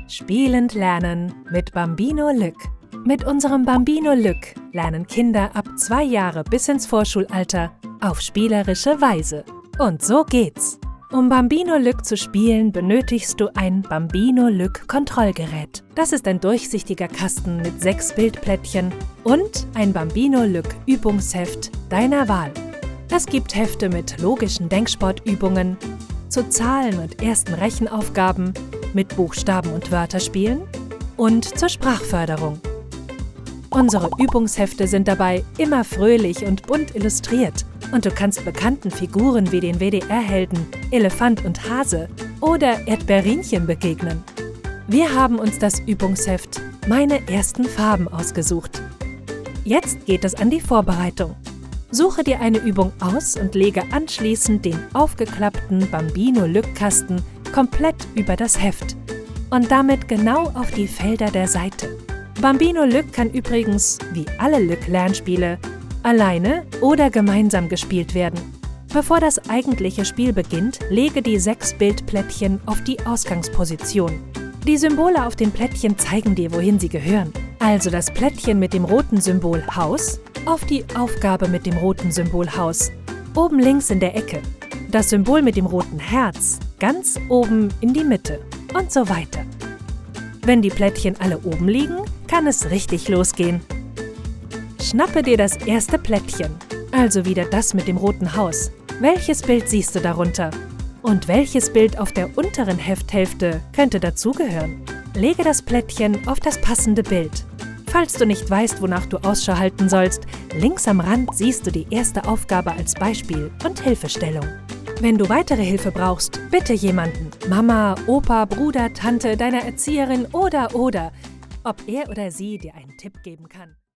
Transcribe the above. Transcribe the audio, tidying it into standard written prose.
Spielend lernen mit Bambino Lück. Mit unserem Bambino Lück lernen Kinder ab 2 Jahre bis ins Vorschulalter auf spielerische Weise. Und so geht's. Um Bambino Lück zu spielen, benötigst du ein Bambino Lück Kontrollgerät. Das ist ein durchsichtiger Kasten mit 6 Bildplättchen und ein Bambino Lück Übungsheft deiner Wahl. Es gibt Hefte mit logischen Denksportübungen, zu Zahlen und ersten Rechenaufgaben, mit Buchstaben und Wörterspielen und zur Sprachförderung. Unsere Übungshefte sind dabei immer fröhlich und bunt illustriert und du kannst bekannten Figuren wie den WDR-Helden Elefant und Hase oder Erdbeerinchen begegnen. Wir haben uns das Übungsheft Meine ersten Farben ausgesucht. Jetzt geht es an die Vorbereitung. Suche dir eine Übung aus und lege anschließend den aufgeklappten Bambino-Lück-Kasten komplett über das Heft und damit genau auf die Felder der Seite. Bambino Lück kann übrigens, wie alle Lück-Lernspiele, alleine oder gemeinsam gespielt werden. Bevor das eigentliche Spiel beginnt, lege die 6 Bildplättchen auf die Ausgangsposition. Die Symbole auf den Plättchen zeigen dir, wohin sie gehören. Also das Plättchen mit dem roten Symbol Haus auf die Aufgabe mit dem roten Symbol Haus, oben links in der Ecke. Das Symbol mit dem roten Herz ganz oben in die Mitte und so weiter. Wenn die Plättchen alle oben liegen, kann es richtig losgehen. Schnappe dir das erste Plättchen, also wieder das mit dem roten Haus. Welches Bild siehst du darunter? Und welches Bild auf der unteren Hefthälfte könnte dazugehören? Lege das Plättchen auf das passende Bild. Falls du nicht weißt, wonach du Ausschau halten sollst, links am Rand siehst du die erste Aufgabe als Beispiel und Hilfestellung. Wenn du weitere Hilfe brauchst, bitte jemanden, Mama, Opa, Bruder, Tante, deiner Erzieherin oder, ob er oder sie dir einen Tipp geben kann.